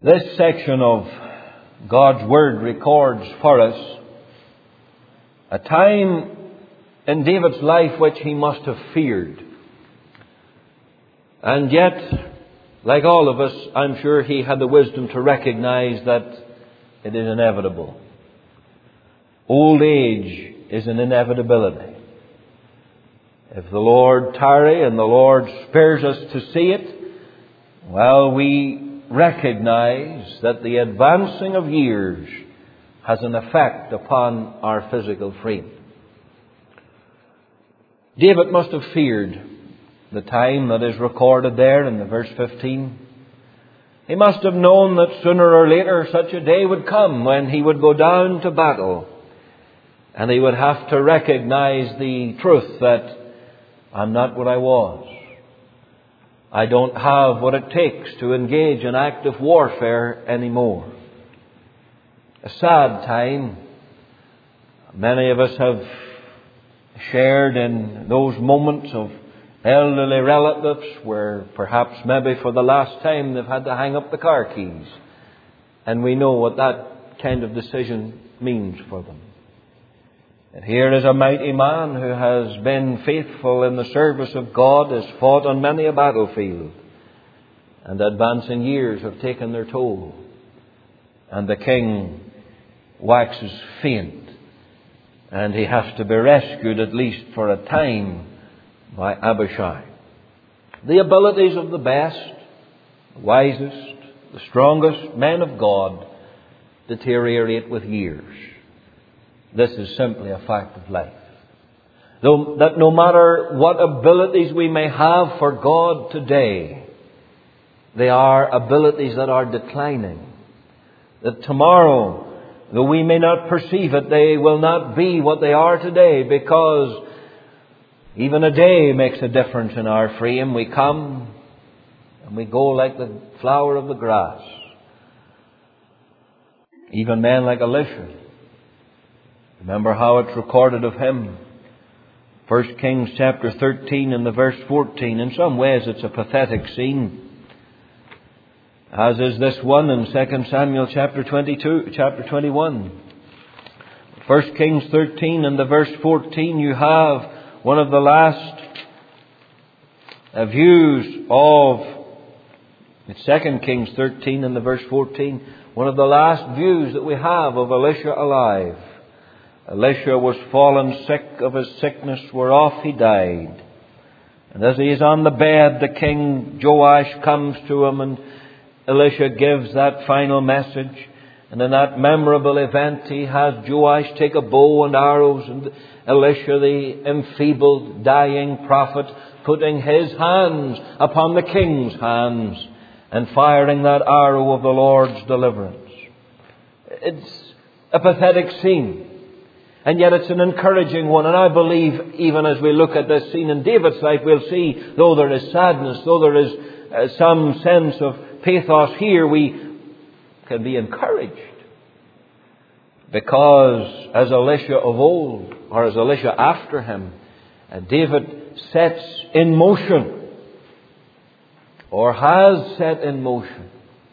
This section of God's Word records for us a time in David's life which he must have feared. And yet, like all of us, I'm sure he had the wisdom to recognize that it is inevitable. Old age is an inevitability. If the Lord tarry and the Lord spares us to see it, well, we recognize that the advancing of years has an effect upon our physical frame. David must have feared the time that is recorded there in the verse 15. He must have known that sooner or later such a day would come when he would go down to battle, and he would have to recognize the truth that I'm not what I was. I don't have what it takes to engage in active warfare anymore. A sad time. Many of us have shared in those moments of elderly relatives where perhaps maybe for the last time they've had to hang up the car keys. And we know what that kind of decision means for them. And here is a mighty man who has been faithful in the service of God, has fought on many a battlefield, and advancing years have taken their toll. And the king waxes faint, and he has to be rescued, at least for a time, by Abishai. The abilities of the best, the wisest, the strongest men of God deteriorate with years. This is simply a fact of life. That no matter what abilities we may have for God today, they are abilities that are declining. That tomorrow, though we may not perceive it, they will not be what they are today, because even a day makes a difference in our frame. We come and we go like the flower of the grass. Even men like Elisha. Remember how it's recorded of him. 1 Kings chapter 13 and the verse 14. In some ways it's a pathetic scene, as is this one in 2 Samuel chapter 21. 1 Kings 13 and the verse 14, you have one of the last views of, it's 2 Kings 13 and the verse 14, one of the last views that we have of Elisha alive. Elisha was fallen sick of his sickness, whereof he died. And as he is on the bed, the king Joash comes to him, and Elisha gives that final message. And in that memorable event, he has Joash take a bow and arrows, and Elisha, the enfeebled, dying prophet, putting his hands upon the king's hands and firing that arrow of the Lord's deliverance. It's a pathetic scene. And yet it's an encouraging one. And I believe even as we look at this scene in David's life, we'll see, though there is sadness, though there is some sense of pathos here, we can be encouraged. Because as Elisha of old, or as Elisha after him, David sets in motion, or has set in motion,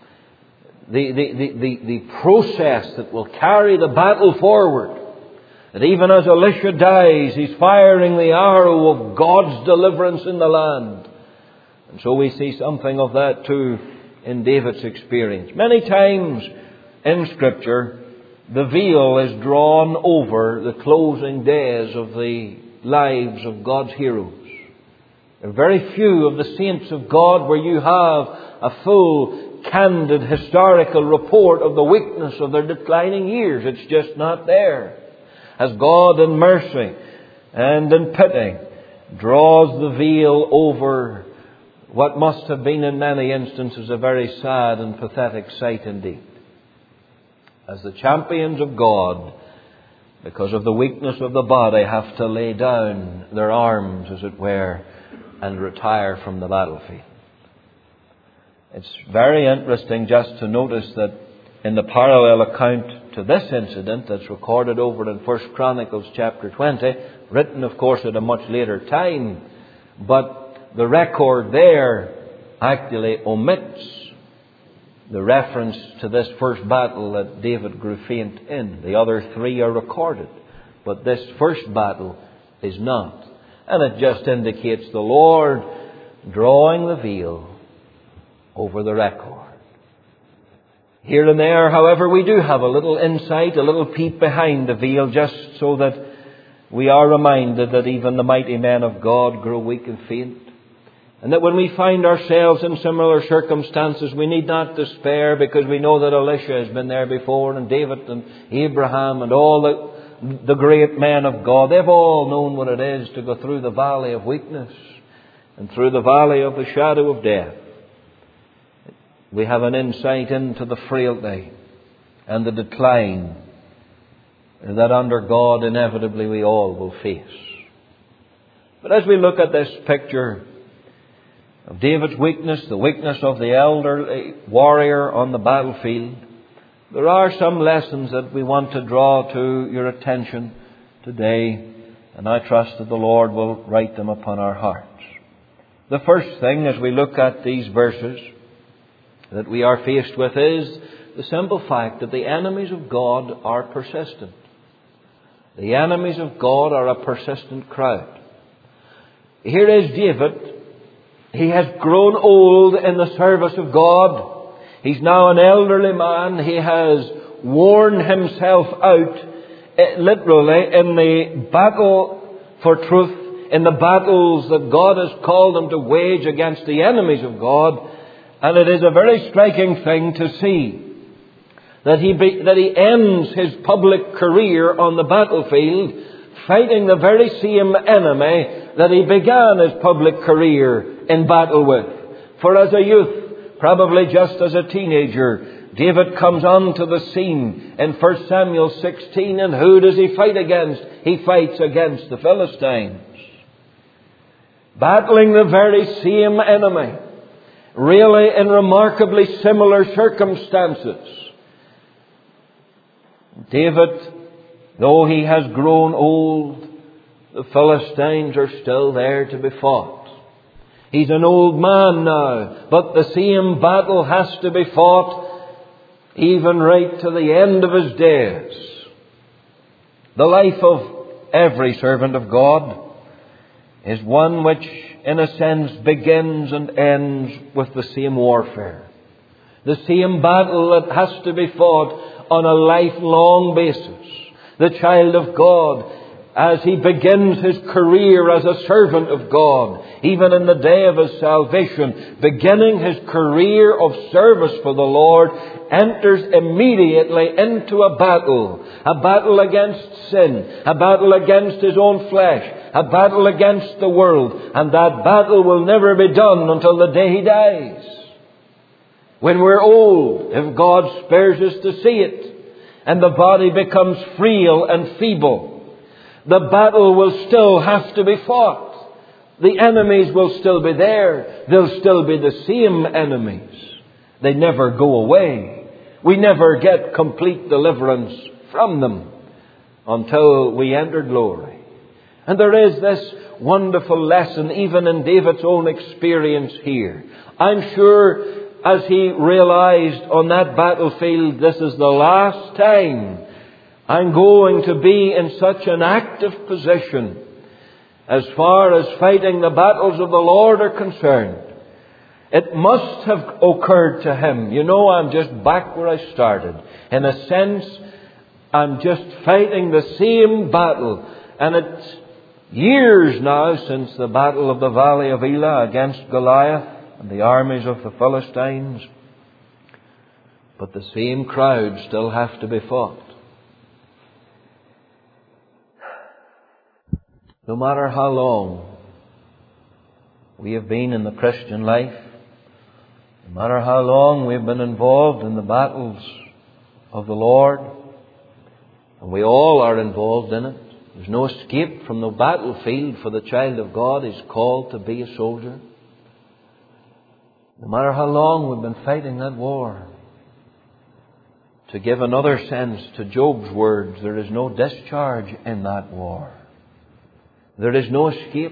the process that will carry the battle forward. That even as Elisha dies, he's firing the arrow of God's deliverance in the land. And so we see something of that too in David's experience. Many times in Scripture, the veil is drawn over the closing days of the lives of God's heroes. There are very few of the saints of God where you have a full, candid, historical report of the weakness of their declining years. It's just not there. As God in mercy and in pity draws the veil over what must have been in many instances a very sad and pathetic sight indeed. As the champions of God, because of the weakness of the body, have to lay down their arms, as it were, and retire from the battlefield. It's very interesting just to notice that in the parallel account to this incident that's recorded over in 1 Chronicles chapter 20, written of course at a much later time, but the record there actually omits the reference to this first battle that David grew faint in. The other three are recorded, but this first battle is not. And it just indicates the Lord drawing the veil over the record. Here and there, however, we do have a little insight, a little peep behind the veil, just so that we are reminded that even the mighty men of God grow weak and faint. And that when we find ourselves in similar circumstances, we need not despair, because we know that Elisha has been there before, and David and Abraham and all the great men of God. They've all known what it is to go through the valley of weakness and through the valley of the shadow of death. We have an insight into the frailty and the decline that under God inevitably we all will face. But as we look at this picture of David's weakness, the weakness of the elderly warrior on the battlefield, there are some lessons that we want to draw to your attention today, and I trust that the Lord will write them upon our hearts. The first thing as we look at these verses that we are faced with is the simple fact that the enemies of God are persistent. The enemies of God are a persistent crowd. Here is David. He has grown old in the service of God. He's now an elderly man. He has worn himself out, literally, in the battle for truth, in the battles that God has called him to wage against the enemies of God. And it is a very striking thing to see that he ends his public career on the battlefield fighting the very same enemy that he began his public career in battle with. For as a youth, probably just as a teenager, David comes onto the scene in 1 Samuel 16, and who does he fight against? He fights against the Philistines. Battling the very same enemy, really in remarkably similar circumstances. David, though he has grown old, the Philistines are still there to be fought. He's an old man now, but the same battle has to be fought even right to the end of his days. The life of every servant of God is one which, in a sense, begins and ends with the same warfare. The same battle that has to be fought on a lifelong basis. The child of God, as he begins his career as a servant of God, even in the day of his salvation, beginning his career of service for the Lord, enters immediately into a battle against sin, a battle against his own flesh, a battle against the world, and that battle will never be done until the day he dies. When we're old, if God spares us to see it, and the body becomes frail and feeble, the battle will still have to be fought. The enemies will still be there. They'll still be the same enemies. They never go away. We never get complete deliverance from them until we enter glory. And there is this wonderful lesson even in David's own experience here. I'm sure as he realized on that battlefield, this is the last time I'm going to be in such an active position as far as fighting the battles of the Lord are concerned. It must have occurred to him, I'm just back where I started. In a sense, I'm just fighting the same battle. And it's years now since the battle of the Valley of Elah against Goliath and the armies of the Philistines. But the same crowd still have to be fought. No matter how long we have been in the Christian life, no matter how long we've been involved in the battles of the Lord, and we all are involved in it, there's no escape from the battlefield for the child of God. He's called to be a soldier. No matter how long we've been fighting that war, to give another sense to Job's words, there is no discharge in that war. There is no escape.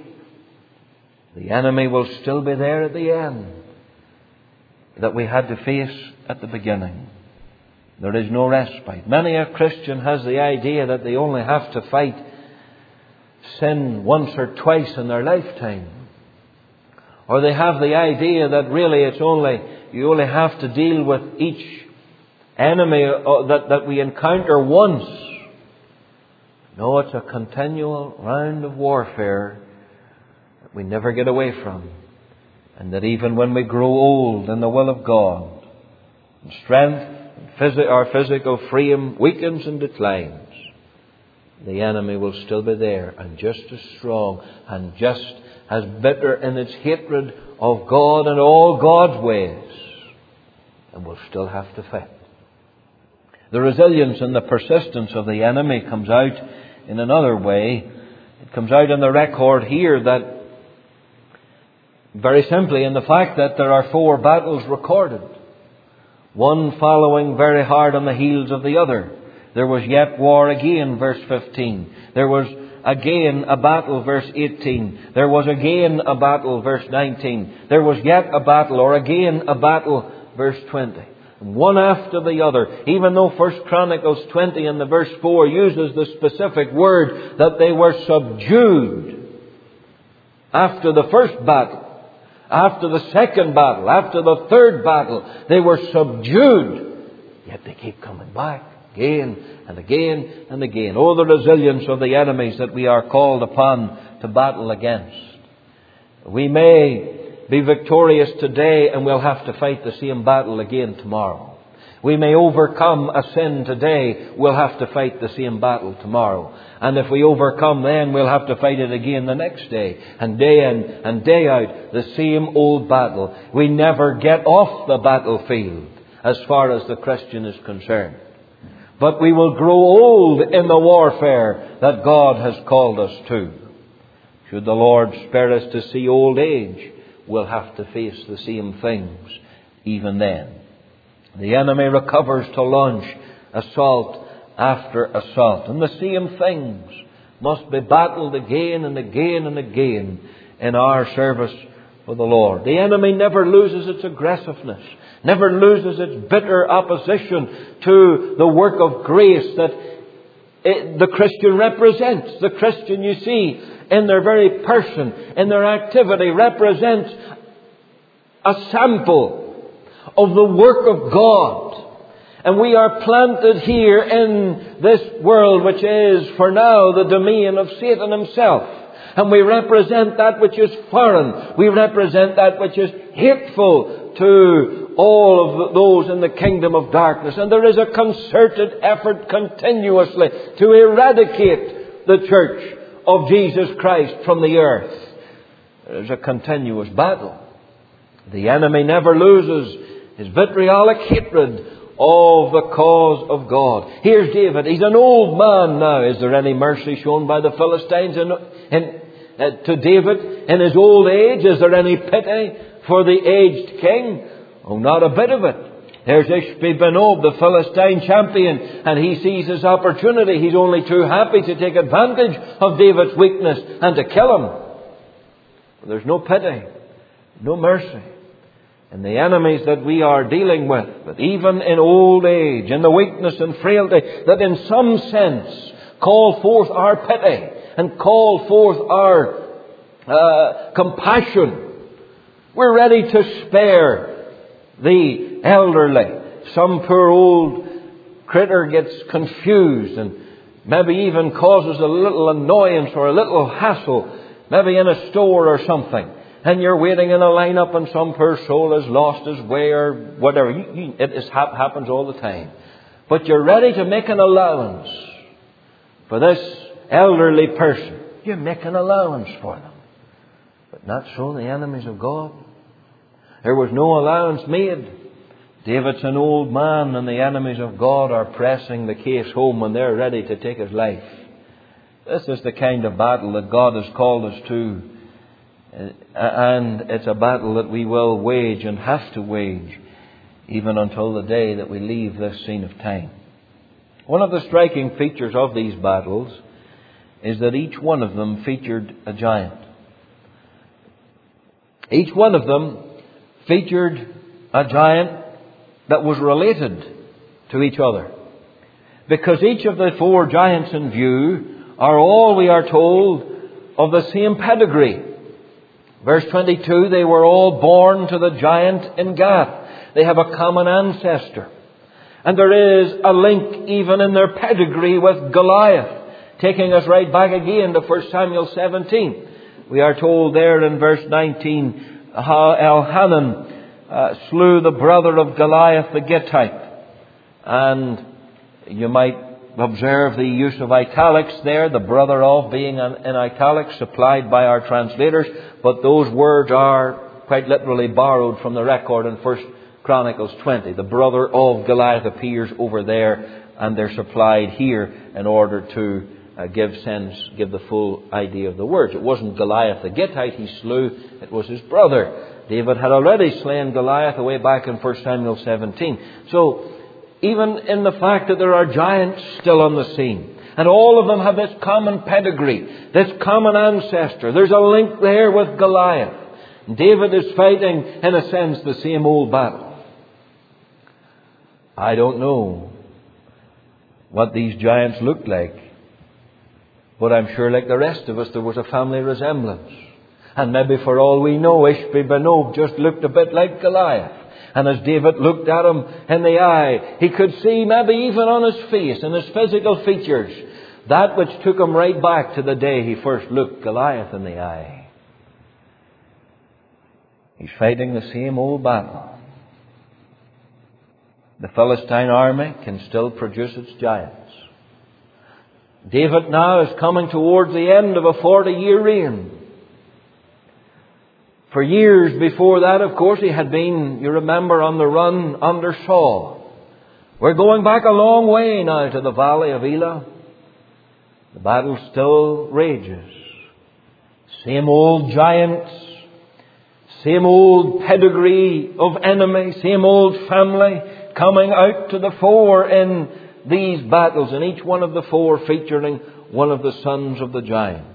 The enemy will still be there at the end that we had to face at the beginning. There is no respite. Many a Christian has the idea that they only have to fight sin once or twice in their lifetime. Or they have the idea that really you only have to deal with each enemy that we encounter once. No, it's a continual round of warfare that we never get away from. And that even when we grow old in the will of God, and strength, our physical frame weakens and declines, the enemy will still be there, and just as strong and just as bitter in its hatred of God and all God's ways, and we'll still have to fight. The resilience and the persistence of the enemy comes out in another way. It comes out in the record here that very simply in the fact that there are 4 battles recorded, one following very hard on the heels of the other. There was yet war again, verse 15. There was again a battle, verse 18. There was again a battle, verse 19. There was yet a battle, or again a battle, verse 20. One after the other, even though 1 Chronicles 20 in the verse 4 uses the specific word that they were subdued after the first battle. After the second battle, after the third battle, they were subdued. Yet they keep coming back again and again and again. Oh, the resilience of the enemies that we are called upon to battle against. We may be victorious today and we'll have to fight the same battle again tomorrow. We may overcome a sin today, we'll have to fight the same battle tomorrow. And if we overcome then, we'll have to fight it again the next day. And day in and day out, the same old battle. We never get off the battlefield as far as the Christian is concerned. But we will grow old in the warfare that God has called us to. Should the Lord spare us to see old age, we'll have to face the same things even then. The enemy recovers to launch assault after assault. And the same things must be battled again and again and again in our service for the Lord. The enemy never loses its aggressiveness, never loses its bitter opposition to the work of grace that the Christian represents. The Christian, you see, in their very person, in their activity, represents a sample of the work of God. And we are planted here in this world, which is for now the domain of Satan himself. And we represent that which is foreign. We represent that which is hateful to all of those in the kingdom of darkness. And there is a concerted effort continuously to eradicate the church of Jesus Christ from the earth. There is a continuous battle. The enemy never loses his vitriolic hatred of the cause of God. Here's David. He's an old man now. Is there any mercy shown by the Philistines to David in his old age? Is there any pity for the aged king? Oh, not a bit of it. There's Ishbi-Benob, the Philistine champion, and he sees his opportunity. He's only too happy to take advantage of David's weakness and to kill him. But there's no pity, no mercy. And the enemies that we are dealing with, but even in old age, in the weakness and frailty, that in some sense call forth our pity and call forth our compassion. We're ready to spare the elderly. Some poor old critter gets confused and maybe even causes a little annoyance or a little hassle, maybe in a store or something. And you're waiting in a line-up and some poor soul has lost his way or whatever. It happens all the time. But you're ready to make an allowance for this elderly person. You make an allowance for them. But not so the enemies of God. There was no allowance made. David's an old man and the enemies of God are pressing the case home when they're ready to take his life. This is the kind of battle that God has called us to. And it's a battle that we will wage and have to wage even until the day that we leave this scene of time. One of the striking features of these battles is that each one of them featured a giant. Each one of them featured a giant that was related to each other. Because each of the four giants in view are all, we are told, of the same pedigree. Verse 22, they were all born to the giant in Gath. They have a common ancestor. And there is a link even in their pedigree with Goliath, taking us right back again to 1 Samuel 17. We are told there in verse 19 how Elhanan slew the brother of Goliath the Gittite. And you might observe the use of italics there, the brother of being in italics, supplied by our translators. But those words are quite literally borrowed from the record in 1 Chronicles 20. The brother of Goliath appears over there, and they're supplied here in order to give the full idea of the words. It wasn't Goliath the Gittite he slew, it was his brother. David had already slain Goliath away back in 1 Samuel 17. So, even in the fact that there are giants still on the scene, and all of them have this common pedigree, this common ancestor, there's a link there with Goliath. David is fighting, in a sense, the same old battle. I don't know what these giants looked like, but I'm sure, like the rest of us, there was a family resemblance. And maybe for all we know, Ishbi-Benob just looked a bit like Goliath. And as David looked at him in the eye, he could see, maybe even on his face and his physical features, that which took him right back to the day he first looked Goliath in the eye. He's fighting the same old battle. The Philistine army can still produce its giants. David now is coming towards the end of a 40-year reign. For years before that, of course, he had been, you remember, on the run under Saul. We're going back a long way now to the valley of Elah. The battle still rages. Same old giants, same old pedigree of enemy, same old family coming out to the fore in these battles, and each one of the four featuring one of the sons of the giant.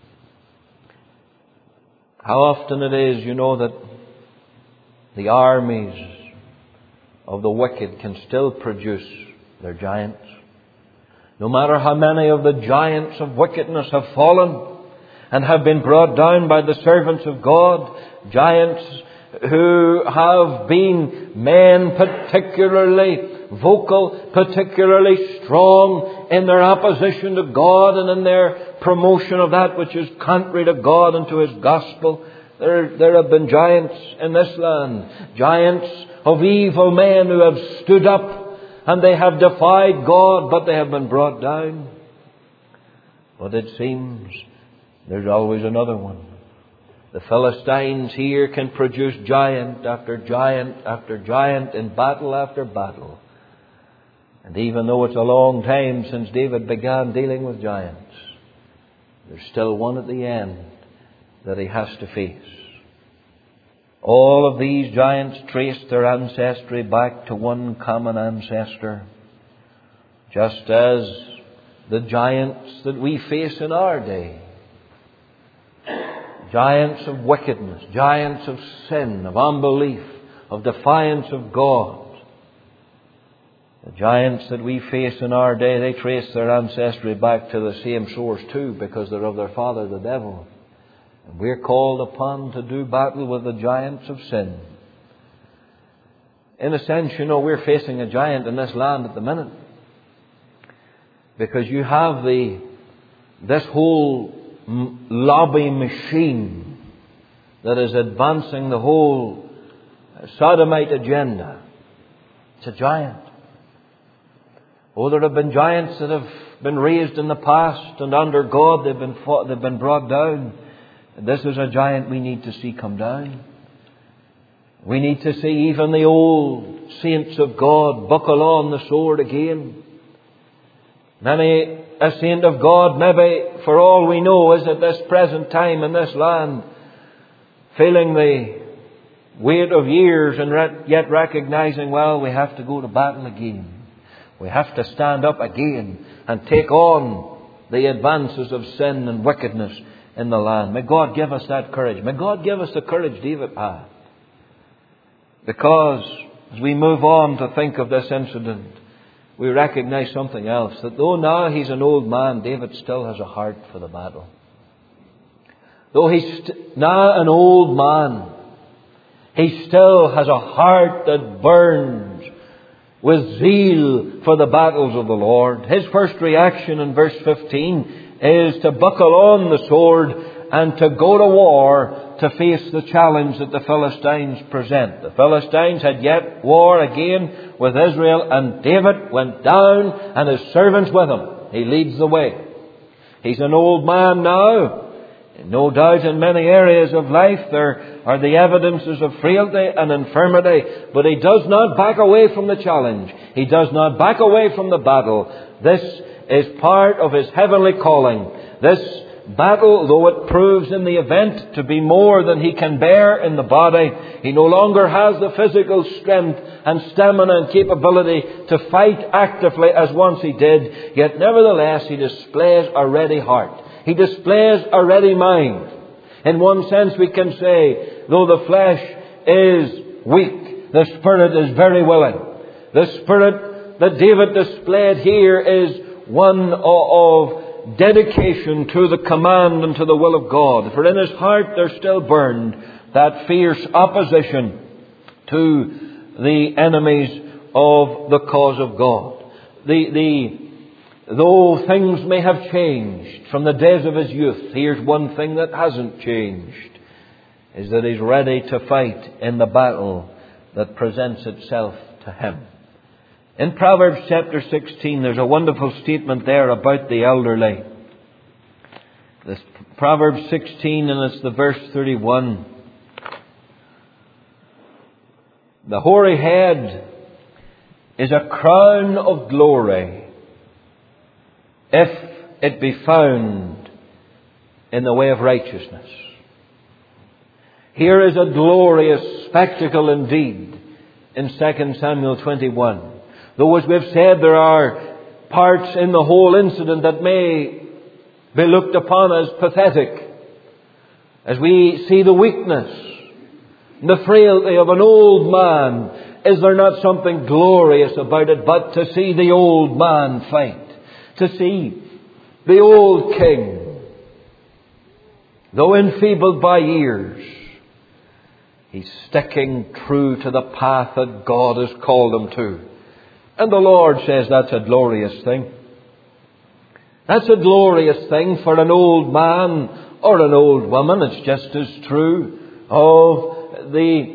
How often it is, that the armies of the wicked can still produce their giants. No matter how many of the giants of wickedness have fallen and have been brought down by the servants of God, giants who have been men particularly vocal, particularly strong in their opposition to God and in their promotion of that which is contrary to God and to His gospel. There have been giants in this land, giants of evil men who have stood up and they have defied God, but they have been brought down. But it seems there's always another one. The Philistines here can produce giant after giant after giant in battle after battle. And even though it's a long time since David began dealing with giants, there's still one at the end that he has to face. All of these giants trace their ancestry back to one common ancestor, just as the giants that we face in our day. Giants of wickedness, giants of sin, of unbelief, of defiance of God. The giants that we face in our day, they trace their ancestry back to the same source too, because they're of their father, the devil. And we're called upon to do battle with the giants of sin. In a sense, we're facing a giant in this land at the minute. Because you have this whole lobby machine that is advancing the whole sodomite agenda. It's a giant. Oh, there have been giants that have been raised in the past, and under God they've been brought down. And this is a giant we need to see come down. We need to see even the old saints of God buckle on the sword again. Many a saint of God, maybe for all we know, is at this present time in this land feeling the weight of years and yet recognizing, well, we have to go to battle again. We have to stand up again and take on the advances of sin and wickedness in the land. May God give us that courage. May God give us the courage David had. Because as we move on to think of this incident, we recognize something else. That though now he's an old man, David still has a heart for the battle. Though he's now an old man, he still has a heart that burns with zeal for the battles of the Lord. His first reaction in verse 15 is to buckle on the sword and to go to war to face the challenge that the Philistines present. The Philistines had yet war again with Israel, and David went down and his servants with him. He leads the way. He's an old man now. No doubt in many areas of life there are the evidences of frailty and infirmity, but he does not back away from the challenge. He does not back away from the battle. This is part of his heavenly calling. This battle, though it proves in the event to be more than he can bear in the body, he no longer has the physical strength and stamina and capability to fight actively as once he did. Yet nevertheless he displays a ready heart. He displays a ready mind. In one sense we can say, though the flesh is weak, the spirit is very willing. The spirit that David displayed here is one of dedication to the command and to the will of God. For in his heart there still burned that fierce opposition to the enemies of the cause of God. Though things may have changed from the days of his youth, here's one thing that hasn't changed, is that he's ready to fight in the battle that presents itself to him. In Proverbs chapter 16, there's a wonderful statement there about the elderly. This Proverbs 16, and it's the verse 31. The hoary head is a crown of glory, if it be found in the way of righteousness. Here is a glorious spectacle indeed in 2 Samuel 21. Though, as we've said, there are parts in the whole incident that may be looked upon as pathetic. As we see the weakness, the frailty of an old man, is there not something glorious about it? But to see the old man fight, to see the old king, though enfeebled by years, he's sticking true to the path that God has called him to. And the Lord says that's a glorious thing. That's a glorious thing for an old man or an old woman. It's just as true of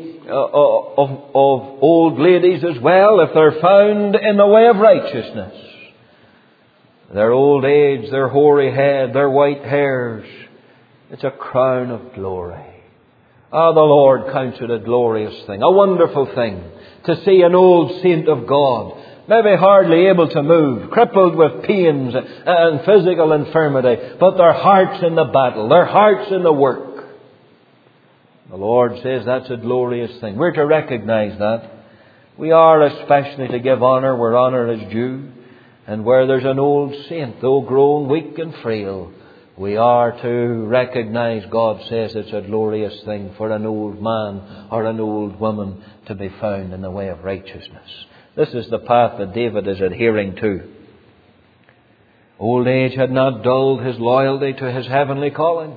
old ladies as well, if they're found in the way of righteousness. Their old age, their hoary head, their white hairs, it's a crown of glory. Ah, the Lord counts it a glorious thing, a wonderful thing, to see an old saint of God, maybe hardly able to move, crippled with pains and physical infirmity, but their hearts in the battle, their hearts in the work. The Lord says that's a glorious thing. We're to recognize that. We are especially to give honour where honour is due. And where there's an old saint, though grown weak and frail, we are to recognize God says it's a glorious thing for an old man or an old woman to be found in the way of righteousness. This is the path that David is adhering to. Old age had not dulled his loyalty to his heavenly calling.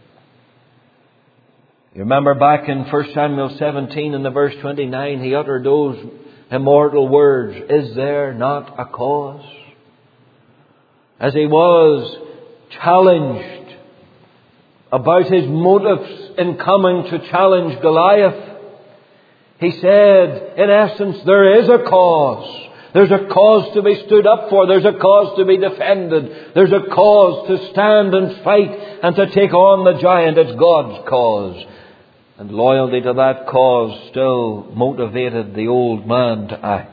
You remember back in 1 Samuel 17 in the verse 29, he uttered those immortal words, "Is there not a cause?" As he was challenged about his motives in coming to challenge Goliath, he said, in essence, there is a cause. There's a cause to be stood up for. There's a cause to be defended. There's a cause to stand and fight and to take on the giant. It's God's cause. And loyalty to that cause still motivated the old man to act.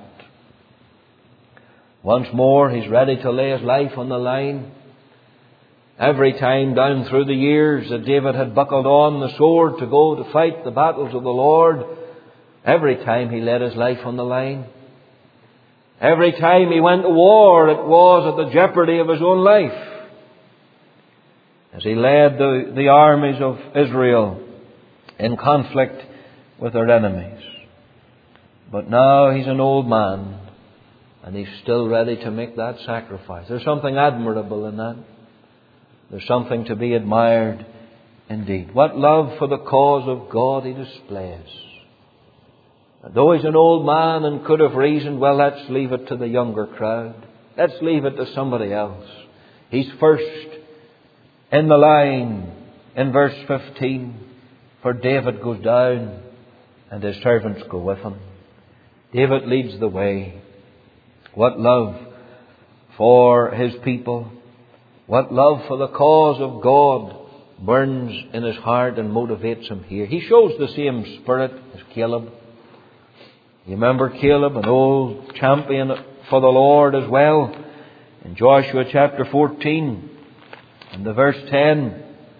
Once more, he's ready to lay his life on the line. Every time down through the years that David had buckled on the sword to go to fight the battles of the Lord, every time he laid his life on the line. Every time he went to war, it was at the jeopardy of his own life. As he led the armies of Israel in conflict with their enemies. But now he's an old man, and he's still ready to make that sacrifice. There's something admirable in that. There's something to be admired indeed. What love for the cause of God he displays. And though he's an old man and could have reasoned, well, let's leave it to the younger crowd. Let's leave it to somebody else. He's first in the line in verse 15. For David goes down and his servants go with him. David leads the way. What love for his people. What love for the cause of God burns in his heart and motivates him here. He shows the same spirit as Caleb. You remember Caleb, an old champion for the Lord as well. In Joshua chapter 14, in the verse 10,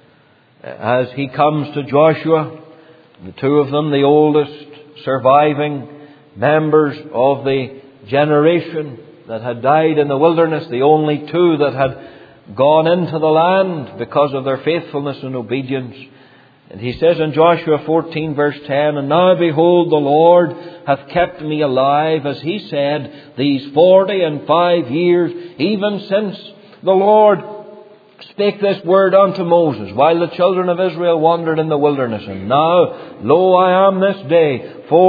as he comes to Joshua, the two of them, the oldest surviving members of the generation that had died in the wilderness, the only two that had gone into the land because of their faithfulness and obedience. And he says in Joshua 14 verse 10, And now behold, the Lord hath kept me alive, as he said, these 45 years, even since the Lord spake this word unto Moses, while the children of Israel wandered in the wilderness. And now, lo, I am this day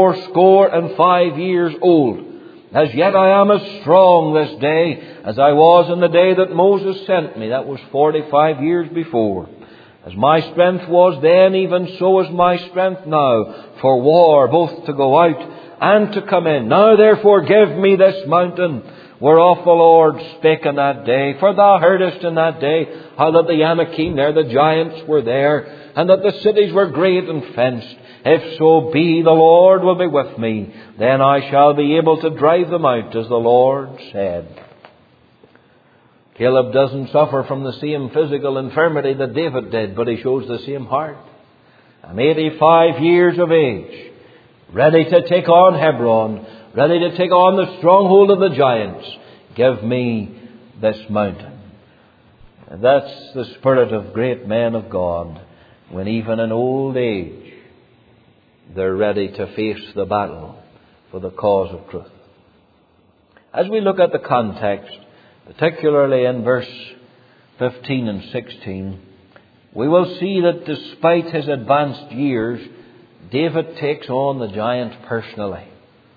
65 years old. As yet I am as strong this day as I was in the day that Moses sent me. That was 45 years before. As my strength was then, even so is my strength now for war, both to go out and to come in. Now therefore give me this mountain whereof the Lord spake in that day. For thou heardest in that day how that the Anakim there, the giants, were there, and that the cities were great and fenced. If so be the Lord will be with me, then I shall be able to drive them out, as the Lord said. Caleb doesn't suffer from the same physical infirmity that David did, but he shows the same heart. I'm 85 years of age, ready to take on Hebron, ready to take on the stronghold of the giants. Give me this mountain. And that's the spirit of great men of God, when even in old age they're ready to face the battle for the cause of truth. As we look at the context, particularly in verse 15 and 16, we will see that despite his advanced years, David takes on the giant personally.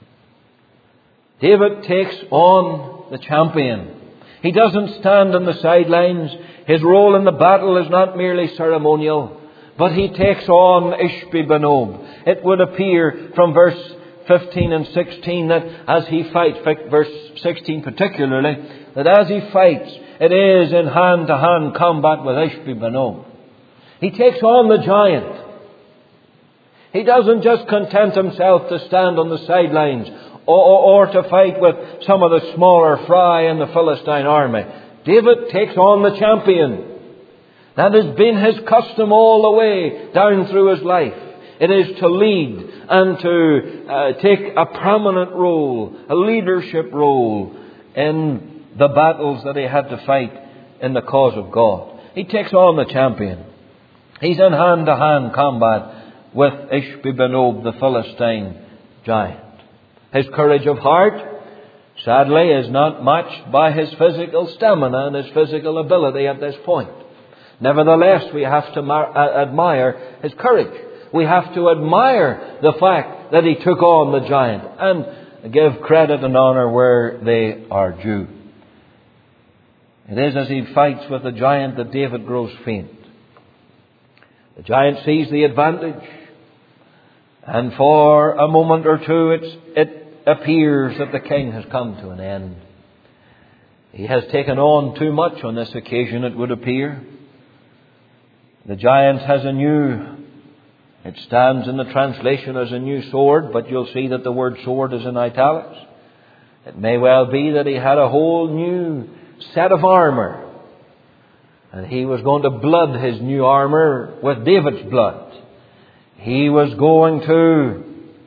David takes on the champion. He doesn't stand on the sidelines. His role in the battle is not merely ceremonial, but he takes on Ishbi-benob. It would appear from verse 15 and 16 that as he fights, verse 16 particularly, that as he fights, it is in hand-to-hand combat with Ishbi-benob. He takes on the giant. He doesn't just content himself to stand on the sidelines or to fight with some of the smaller fry in the Philistine army. David takes on the champion. That has been his custom all the way down through his life. It is to lead and to take a prominent role, a leadership role in the battles that he had to fight in the cause of God. He takes on the champion. He's in hand-to-hand combat with Ishbi-benob, the Philistine giant. His courage of heart, sadly, is not matched by his physical stamina and his physical ability at this point. Nevertheless, we have to admire his courage. We have to admire the fact that he took on the giant and give credit and honor where they are due. It is as he fights with the giant that David grows faint. The giant sees the advantage, and for a moment or two it appears that the king has come to an end. He has taken on too much on this occasion, it would appear. The giant has it stands in the translation as a new sword, but you'll see that the word sword is in italics. It may well be that he had a whole new set of armour, and he was going to blood his new armour with David's blood. He was going to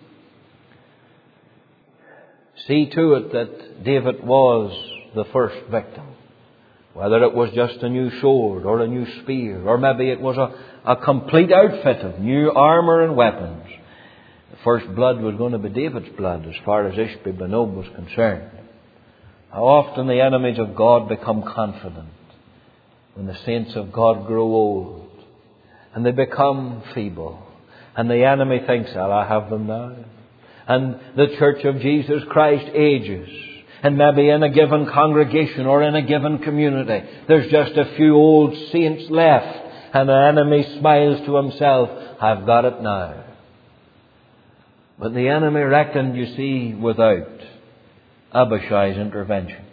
see to it that David was the first victim. Whether it was just a new sword or a new spear, or maybe it was a complete outfit of new armour and weapons. first blood was going to be David's blood as far as Ishbi-benob was concerned. How often the enemies of God become confident when the saints of God grow old and they become feeble. And the enemy thinks, "Well, I have them now." And the Church of Jesus Christ ages. And maybe in a given congregation or in a given community, there's just a few old saints left. And the enemy smiles to himself, "I've got it now." But the enemy reckoned, you see, without Abishai's intervention.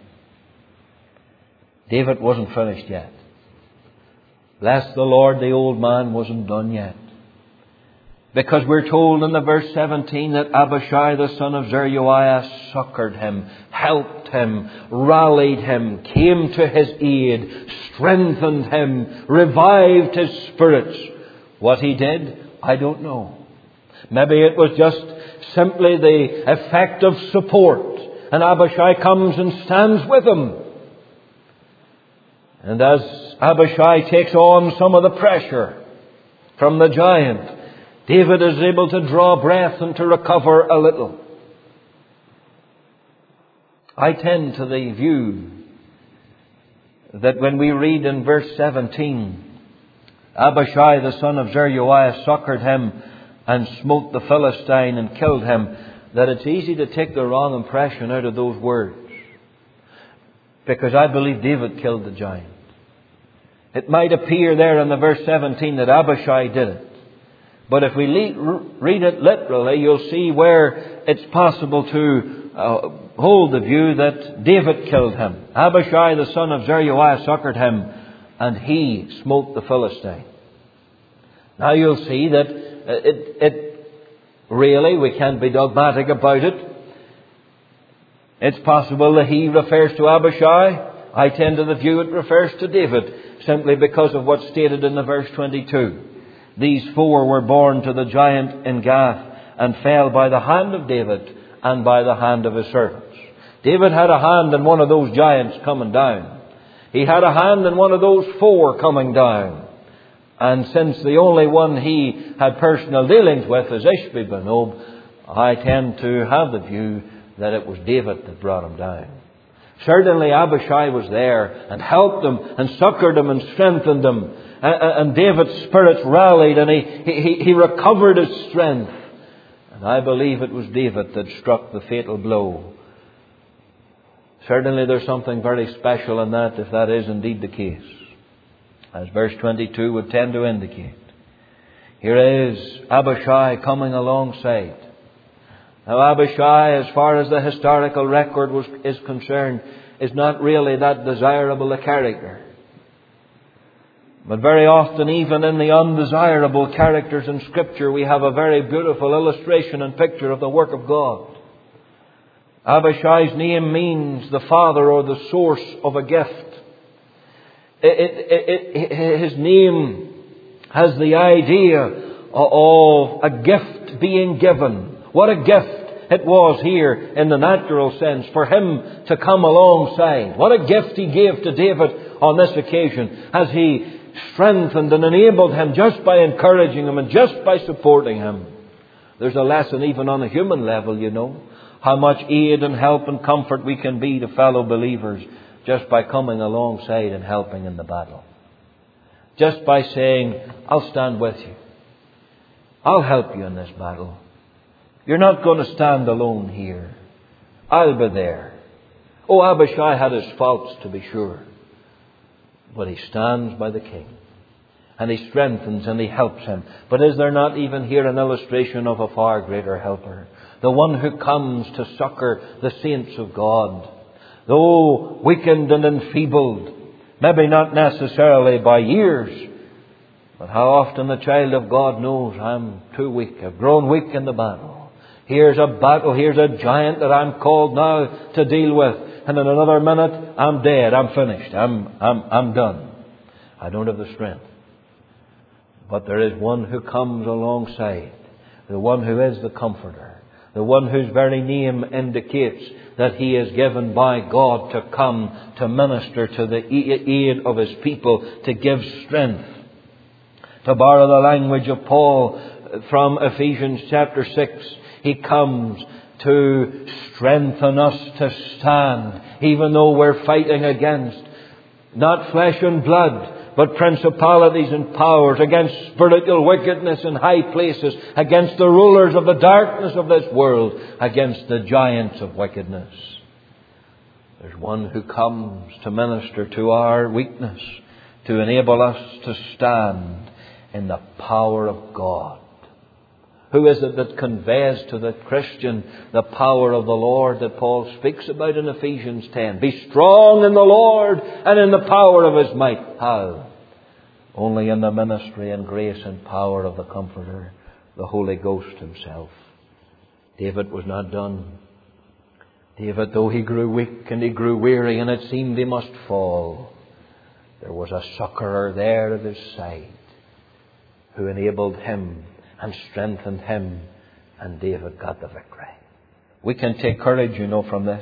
David wasn't finished yet. Bless the Lord, the old man wasn't done yet. Because we're told in the verse 17 that Abishai the son of Zeruiah succored him, helped him, rallied him, came to his aid, strengthened him, revived his spirits. What he did, I don't know. Maybe it was just simply the effect of support. And Abishai comes and stands with him. And as Abishai takes on some of the pressure from the giant, David is able to draw breath and to recover a little. I tend to the view that when we read in verse 17, Abishai the son of Zeruiah succored him and smote the Philistine and killed him, that it's easy to take the wrong impression out of those words. Because I believe David killed the giant. It might appear there in the verse 17 that Abishai did it. But if we read it literally, you'll see where it's possible to hold the view that David killed him. Abishai the son of Zeruiah succored him, and he smote the Philistine. Now you'll see that it really, we can't be dogmatic about it. It's possible that he refers to Abishai. I tend to the view it refers to David, simply because of what's stated in the verse 22. These four were born to the giant in Gath and fell by the hand of David and by the hand of his servants. David had a hand in one of those giants coming down. He had a hand in one of those four coming down. And since the only one he had personal dealings with is Ishbi-benob, I tend to have the view that it was David that brought him down. Certainly Abishai was there and helped him and succored him and strengthened him. And David's spirits rallied and he recovered his strength. And I believe it was David that struck the fatal blow. Certainly there's something very special in that, if that is indeed the case, as verse 22 would tend to indicate. Here is Abishai coming alongside. Now Abishai, as far as the historical record is concerned, is not really that desirable a character. But very often, even in the undesirable characters in Scripture, we have a very beautiful illustration and picture of the work of God. Abishai's name means the father or the source of a gift. His name has the idea of a gift being given. What a gift it was here in the natural sense for him to come alongside. What a gift he gave to David on this occasion as he strengthened and enabled him just by encouraging him and just by supporting him. There's a lesson even on a human level, you know, how much aid and help and comfort we can be to fellow believers just by coming alongside and helping in the battle. Just by saying, I'll stand with you. I'll help you in this battle. You're not going to stand alone here. I'll be there. Oh, Abishai had his faults, to be sure. But he stands by the king. And he strengthens and he helps him. But is there not even here an illustration of a far greater helper? The one who comes to succor the saints of God. Though weakened and enfeebled, maybe not necessarily by years, but how often the child of God knows, I'm too weak. I've grown weak in the battle. Here's a battle, here's a giant that I'm called now to deal with. And in another minute, I'm dead, I'm finished, I'm done. I don't have the strength. But there is one who comes alongside, the one who is the comforter, the one whose very name indicates that he is given by God to come to minister to the aid of his people, to give strength. To borrow the language of Paul, from Ephesians chapter 6. He comes to strengthen us to stand, even though we're fighting against not flesh and blood, but principalities and powers, against spiritual wickedness in high places, against the rulers of the darkness of this world, against the giants of wickedness. There's one who comes to minister to our weakness, to enable us to stand in the power of God. Who is it that conveys to the Christian the power of the Lord that Paul speaks about in Ephesians 10? Be strong in the Lord and in the power of His might. How? Only in the ministry and grace and power of the Comforter, the Holy Ghost Himself. David was not done. David, though he grew weak and he grew weary and it seemed he must fall, there was a succourer there at his side who enabled him and strengthened him, and David got the victory. We can take courage, from this.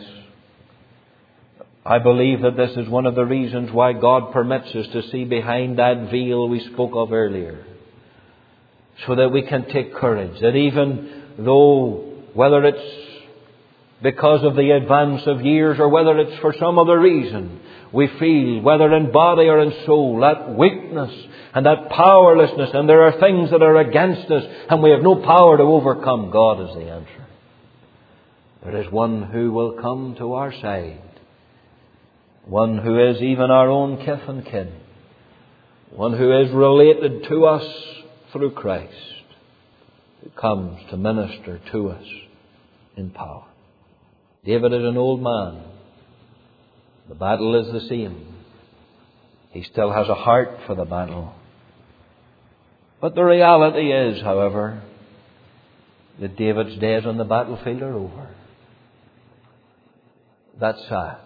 I believe that this is one of the reasons why God permits us to see behind that veil we spoke of earlier, so that we can take courage, that even though, whether it's because of the advance of years or whether it's for some other reason, we feel, whether in body or in soul, that weakness and that powerlessness, and there are things that are against us and we have no power to overcome, God is the answer. There is one who will come to our side, one who is even our own kith and kin, one who is related to us through Christ, who comes to minister to us in power. David is an old man. The battle is the same. He still has a heart for the battle. But the reality is, however, that David's days on the battlefield are over. That's sad.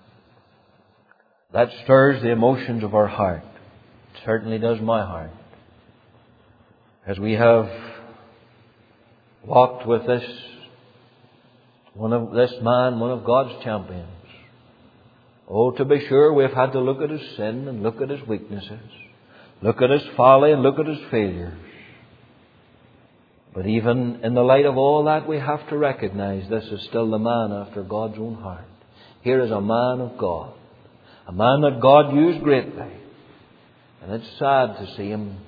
That stirs the emotions of our heart. It certainly does my heart. As we have walked with this man, one of God's champions. Oh, to be sure, we've had to look at his sin and look at his weaknesses, look at his folly and look at his failures. But even in the light of all that, we have to recognize this is still the man after God's own heart. Here is a man of God, a man that God used greatly. And it's sad to see him,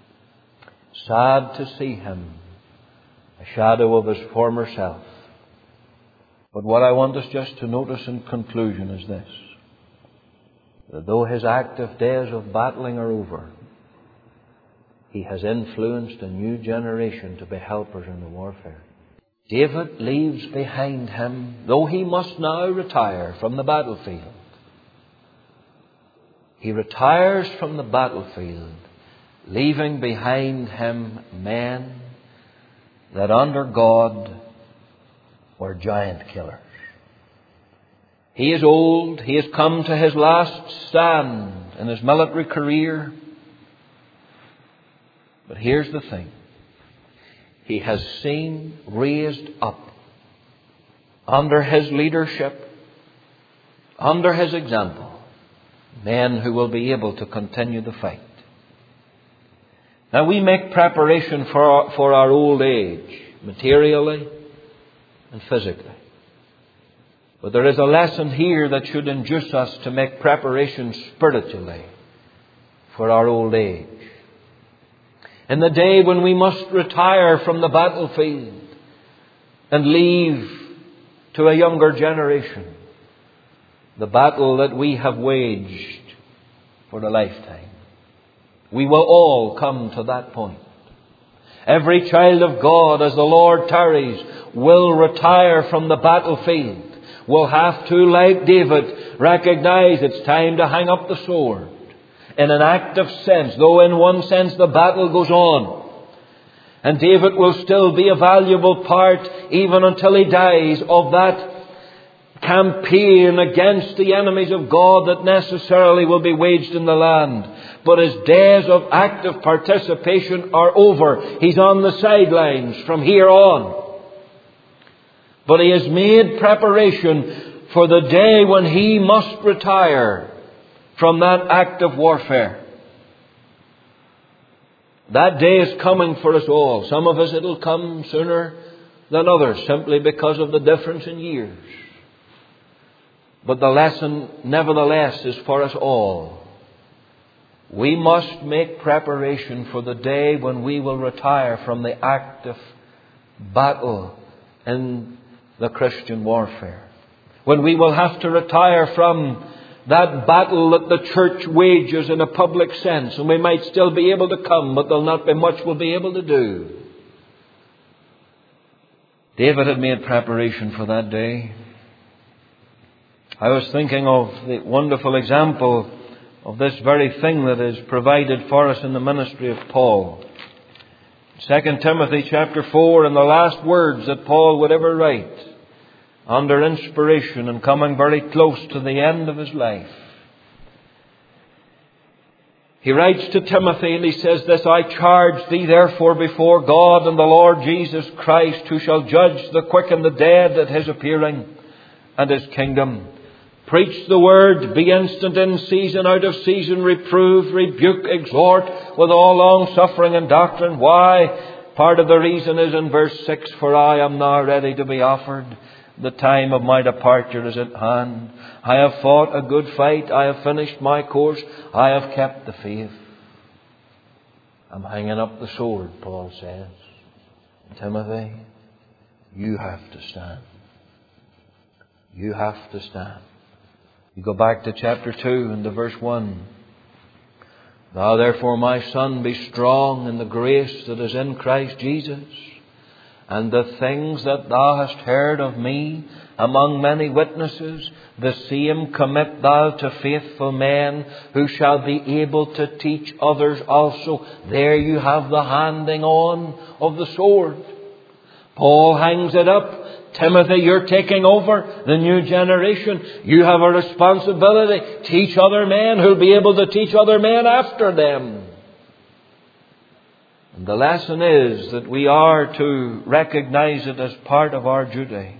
a shadow of his former self. But what I want us just to notice in conclusion is this: that though his active days of battling are over, he has influenced a new generation to be helpers in the warfare. David leaves behind him, though he must now retire from the battlefield, he retires from the battlefield, leaving behind him men that under God were giant killers. He is old. He has come to his last stand in his military career. But here's the thing. He has seen raised up under his leadership, under his example, men who will be able to continue the fight. Now we make preparation for our old age, materially and physically. But there is a lesson here that should induce us to make preparation spiritually for our old age. In the day when we must retire from the battlefield and leave to a younger generation the battle that we have waged for a lifetime. We will all come to that point. Every child of God, as the Lord tarries, will retire from the battlefield, will have to, like David, recognize it's time to hang up the sword. In an active sense, though in one sense the battle goes on. And David will still be a valuable part, even until he dies, of that campaign against the enemies of God that necessarily will be waged in the land. But his days of active participation are over. He's on the sidelines from here on. But he has made preparation for the day when he must retire from that active warfare. That day is coming for us all. Some of us it'll come sooner than others, simply because of the difference in years. But the lesson, nevertheless, is for us all. We must make preparation for the day when we will retire from the active battle in the Christian warfare. When we will have to retire from that battle that the church wages in a public sense. And we might still be able to come, but there'll not be much we'll be able to do. David had made preparation for that day. I was thinking of the wonderful example of this very thing that is provided for us in the ministry of Paul. 2 Timothy chapter 4, and the last words that Paul would ever write, under inspiration and coming very close to the end of his life. He writes to Timothy and he says this, I charge thee therefore before God and the Lord Jesus Christ, who shall judge the quick and the dead at his appearing and his kingdom. Preach the word, be instant in season, out of season, reprove, rebuke, exhort with all long suffering and doctrine. Why? Part of the reason is in verse 6, for I am now ready to be offered. The time of my departure is at hand. I have fought a good fight. I have finished my course. I have kept the faith. I'm hanging up the sword, Paul says. Timothy, you have to stand. You have to stand. You go back to chapter 2 and to verse 1. Thou therefore, my son, be strong in the grace that is in Christ Jesus. And the things that thou hast heard of me among many witnesses, the same commit thou to faithful men who shall be able to teach others also. There you have the handing on of the sword. Paul hangs it up. Timothy, you're taking over the new generation. You have a responsibility. Teach other men who'll be able to teach other men after them. And the lesson is that we are to recognize it as part of our duty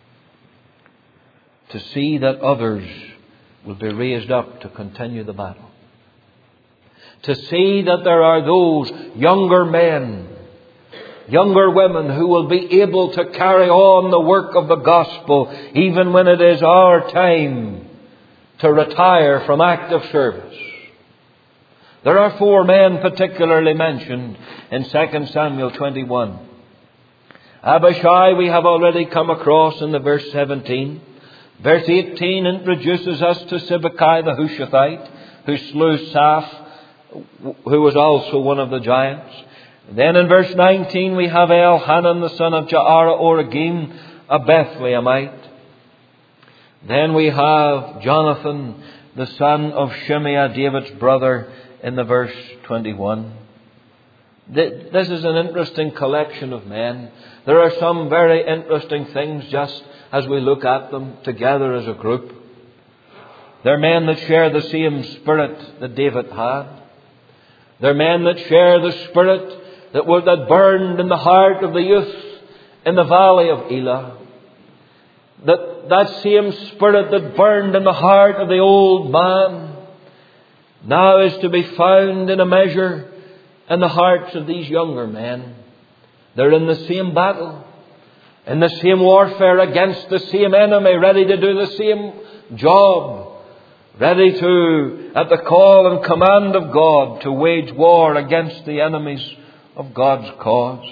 to see that others will be raised up to continue the battle. To see that there are those younger men, younger women who will be able to carry on the work of the gospel even when it is our time to retire from active service. There are 4 men particularly mentioned in 2 Samuel 21. Abishai we have already come across in the verse 17. Verse 18 introduces us to Sibbecai the Hushathite, who slew Saph, who was also one of the giants. Then in verse 19 we have Elhanan the son of Jaarah-Oregim, a Bethlehemite. Then we have Jonathan the son of Shimeah, David's brother, in the verse 21. This is an interesting collection of men. There are some very interesting things just as we look at them together as a group. They're men that share the same spirit that David had. They're men that share the spirit that burned in the heart of the youth in the valley of Elah. That same spirit that burned in the heart of the old man now is to be found in a measure in the hearts of these younger men. They're in the same battle, in the same warfare against the same enemy, ready to do the same job, ready to, at the call and command of God, to wage war against the enemies of God's cause.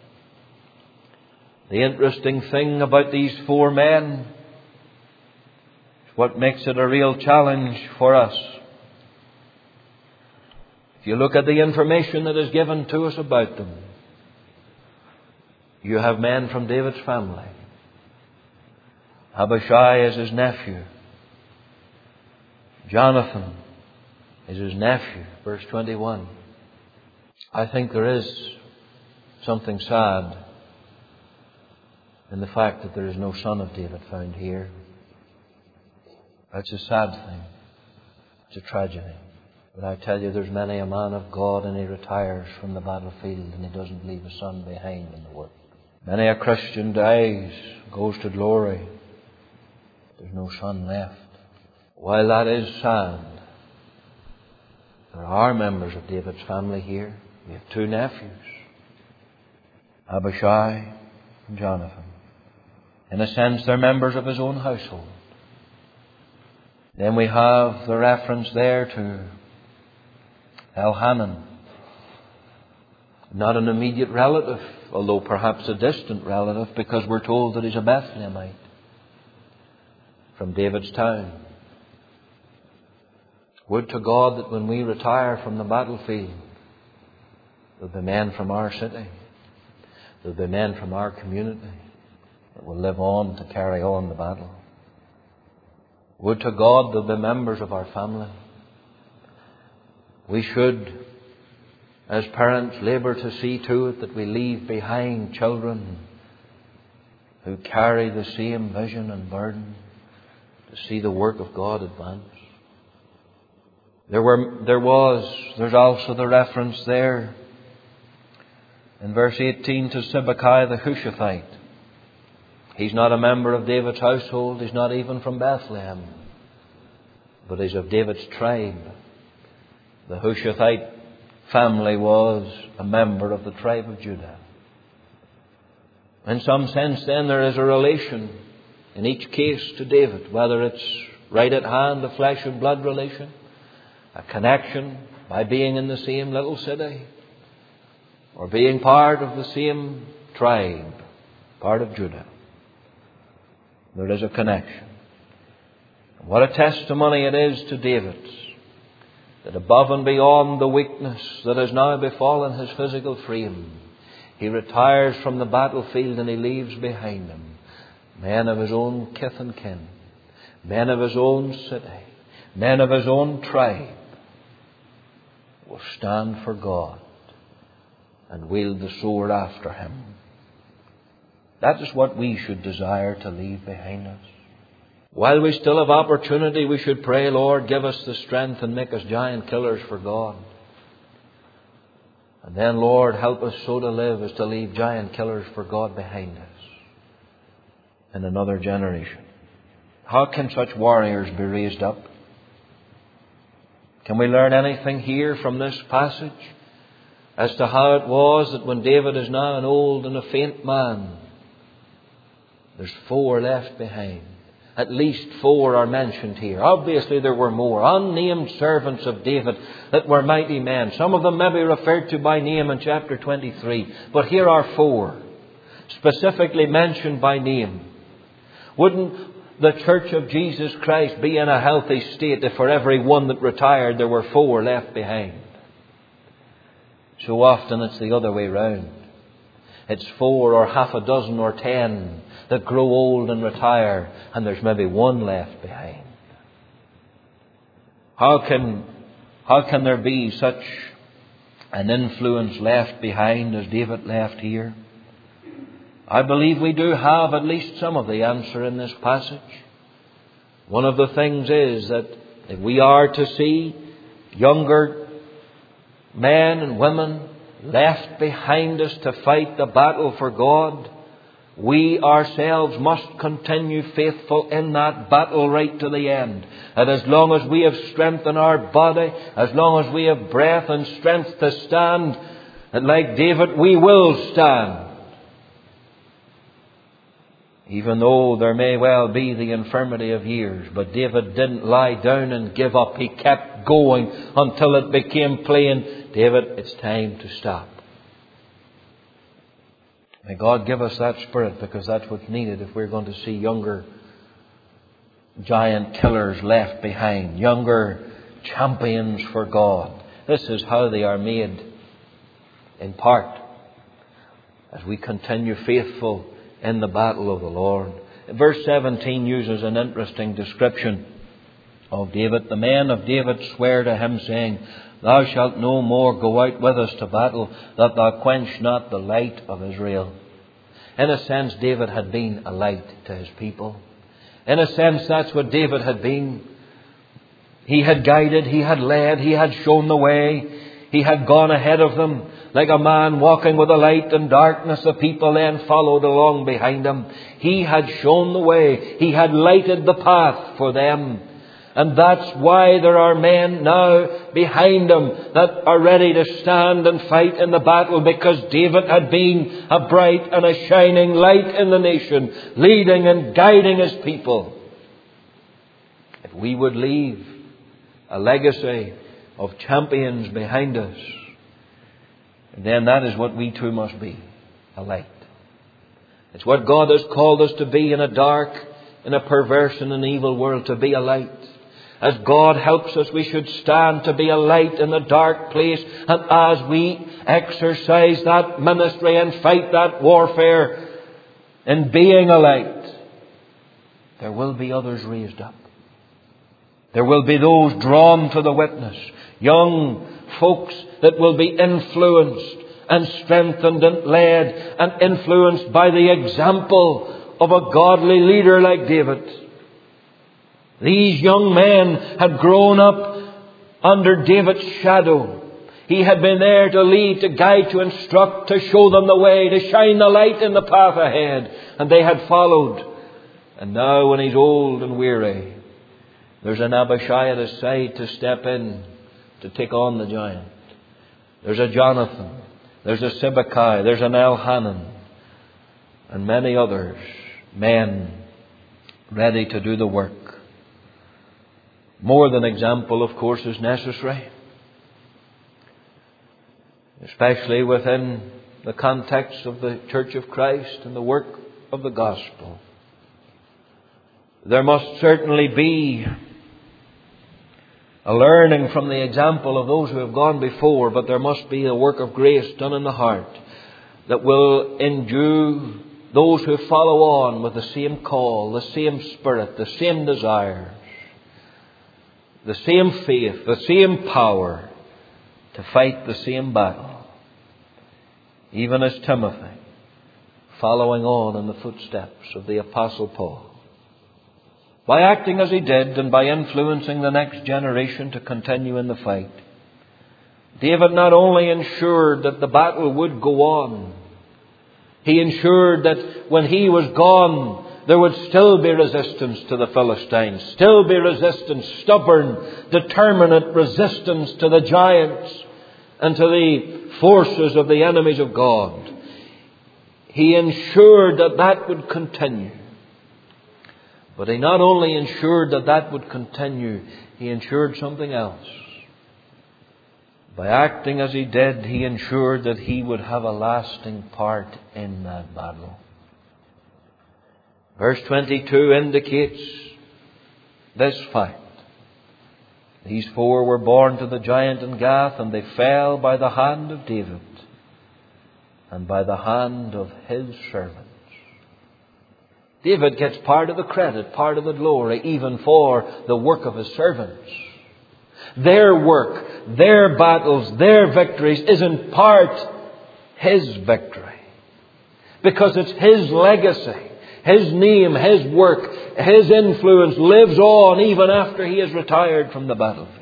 The interesting thing about these 4 men, what makes it a real challenge for us. If you look at the information that is given to us about them, you have men from David's family. Abishai is his nephew. Jonathan is his nephew. Verse 21. I think there is something sad in the fact that there is no son of David found here. That's a sad thing. It's a tragedy. But I tell you, there's many a man of God and he retires from the battlefield and he doesn't leave a son behind in the work. Many a Christian dies, goes to glory. There's no son left. While that is sad, there are members of David's family here. We have 2 nephews, Abishai and Jonathan. In a sense, they're members of his own household. Then we have the reference there to Elhanan. Not an immediate relative, although perhaps a distant relative, because we're told that he's a Bethlehemite from David's town. Would to God that when we retire from the battlefield, there'll be men from our city, there'll be men from our community that will live on to carry on the battle. Would to God there'll be members of our family. We should, as parents, labour to see to it that we leave behind children who carry the same vision and burden to see the work of God advance. There's also the reference there in verse 18 to Sibbecai the Hushathite. He's not a member of David's household. He's not even from Bethlehem, but he's of David's tribe. The Hushathite family was a member of the tribe of Judah. In some sense, then, there is a relation in each case to David, whether it's right at hand, a flesh and blood relation, a connection by being in the same little city, or being part of the same tribe, part of Judah. There is a connection. What a testimony it is to David that above and beyond the weakness that has now befallen his physical frame, he retires from the battlefield and he leaves behind him men of his own kith and kin, men of his own city, men of his own tribe, will stand for God and wield the sword after him. That is what we should desire to leave behind us. While we still have opportunity, we should pray, Lord, give us the strength and make us giant killers for God. And then, Lord, help us so to live as to leave giant killers for God behind us in another generation. How can such warriors be raised up? Can we learn anything here from this passage as to how it was that when David is now an old and a faint man, there's 4 left behind? At least 4 are mentioned here. Obviously there were more. Unnamed servants of David that were mighty men. Some of them may be referred to by name in chapter 23. But here are 4 specifically mentioned by name. Wouldn't the Church of Jesus Christ be in a healthy state if for every one that retired there were 4 left behind? So often it's the other way round. It's 4 or half a dozen or 10 that grow old and retire, and there's maybe 1 left behind. How can there be such an influence left behind as David left here? I believe we do have at least some of the answer in this passage. One of the things is that if we are to see younger men and women left behind us to fight the battle for God, we ourselves must continue faithful in that battle right to the end. And as long as we have strength in our body, as long as we have breath and strength to stand, and like David, we will stand. Even though there may well be the infirmity of years. But David didn't lie down and give up. He kept going until it became plain, David, it's time to stop. May God give us that spirit, because that's what's needed if we're going to see younger giant killers left behind, younger champions for God. This is how they are made, in part, as we continue faithful in the battle of the Lord. Verse 17 uses an interesting description of David. The men of David swear to him, saying, Thou shalt no more go out with us to battle, that thou quench not the light of Israel. In a sense, David had been a light to his people. In a sense, that's what David had been. He had guided, he had led, he had shown the way. He had gone ahead of them. Like a man walking with a light in darkness, the people then followed along behind him. He had shown the way. He had lighted the path for them. And that's why there are men now behind him that are ready to stand and fight in the battle, because David had been a bright and a shining light in the nation, leading and guiding his people. If we would leave a legacy of champions behind us, then that is what we too must be, a light. It's what God has called us to be in a dark, in a perverse and an evil world, to be a light. As God helps us, we should stand to be a light in a dark place. And as we exercise that ministry and fight that warfare in being a light, there will be others raised up. There will be those drawn to the witness. Young folks that will be influenced and strengthened and led and influenced by the example of a godly leader like David. These young men had grown up under David's shadow. He had been there to lead, to guide, to instruct, to show them the way, to shine the light in the path ahead. And they had followed. And now when he's old and weary, there's an Abishai at his side to step in, to take on the giant. There's a Jonathan. There's a Sibbecai. There's an Elhanan. And many others, men ready to do the work. More than example, of course, is necessary, especially within the context of the Church of Christ and the work of the gospel. There must certainly be a learning from the example of those who have gone before, but there must be a work of grace done in the heart that will endue those who follow on with the same call, the same spirit, the same desires, the same faith, the same power to fight the same battle. Even as Timothy, following on in the footsteps of the Apostle Paul. By acting as he did and by influencing the next generation to continue in the fight, David not only ensured that the battle would go on, he ensured that when he was gone, there would still be resistance to the Philistines, still be resistance, stubborn, determinate resistance to the giants and to the forces of the enemies of God. He ensured that that would continue. But he not only ensured that that would continue, he ensured something else. By acting as he did, he ensured that he would have a lasting part in that battle. Verse 22 indicates this fact. These four were born to the giant in Gath, and they fell by the hand of David and by the hand of his servants. David gets part of the credit, part of the glory, even for the work of his servants. Their work, their battles, their victories is in part his victory. Because it's his legacy, his name, his work, his influence lives on even after he is retired from the battlefield.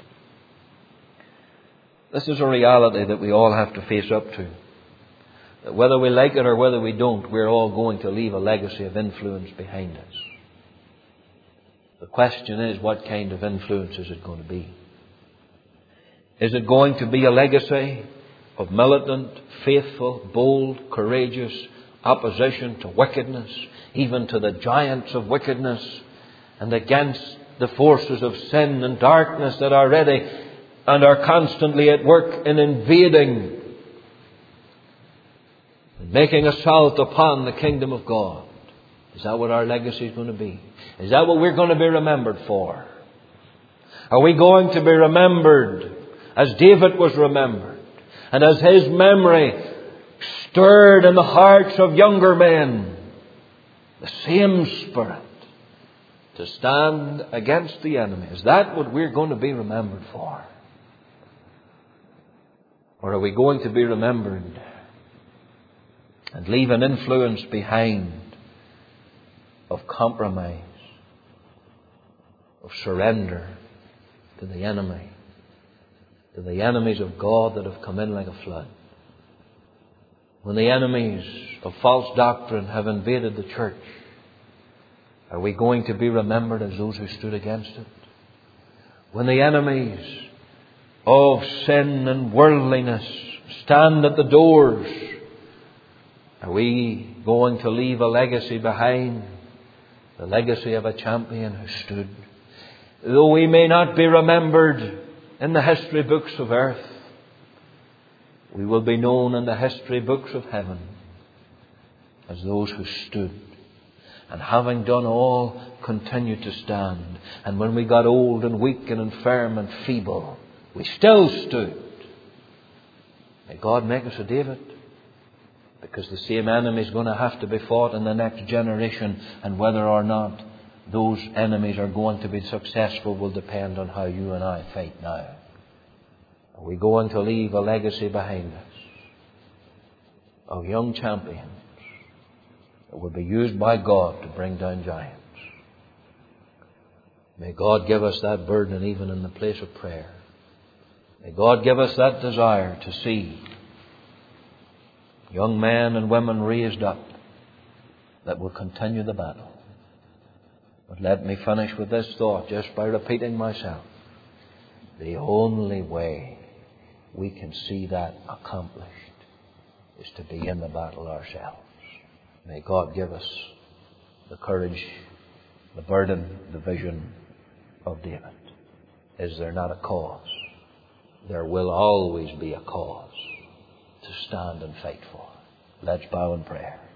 This is a reality that we all have to face up to. That whether we like it or whether we don't, we're all going to leave a legacy of influence behind us. The question is, what kind of influence is it going to be? Is it going to be a legacy of militant, faithful, bold, courageous opposition to wickedness, even to the giants of wickedness, and against the forces of sin and darkness that are ready and are constantly at work in invading and making assault upon the kingdom of God? Is that what our legacy is going to be? Is that what we're going to be remembered for? Are we going to be remembered as David was remembered, and as his memory stirred in the hearts of younger men the same spirit to stand against the enemy? Is that what we're going to be remembered for? Or are we going to be remembered and leave an influence behind of compromise, of surrender to the enemy, to the enemies of God that have come in like a flood? When the enemies of false doctrine have invaded the church, are we going to be remembered as those who stood against it? when the enemies of sin and worldliness stand at the doors, are we going to leave a legacy behind? The legacy of a champion who stood. Though we may not be remembered in the history books of earth, we will be known in the history books of heaven as those who stood. And having done all, continued to stand. And when we got old and weak and infirm and feeble, we still stood. May God make us a David. Because the same enemy is going to have to be fought in the next generation. And whether or not those enemies are going to be successful will depend on how you and I fight now. Are we going to leave a legacy behind us of young champions that will be used by God to bring down giants? May God give us that burden even in the place of prayer. May God give us that desire to see young men and women raised up that will continue the battle. But let me finish with this thought, just by repeating myself. The only way we can see that accomplished is to be in the battle ourselves. May God give us the courage, the burden, the vision of David. Is there not a cause? There will always be a cause to stand and fight for. Let's bow in prayer.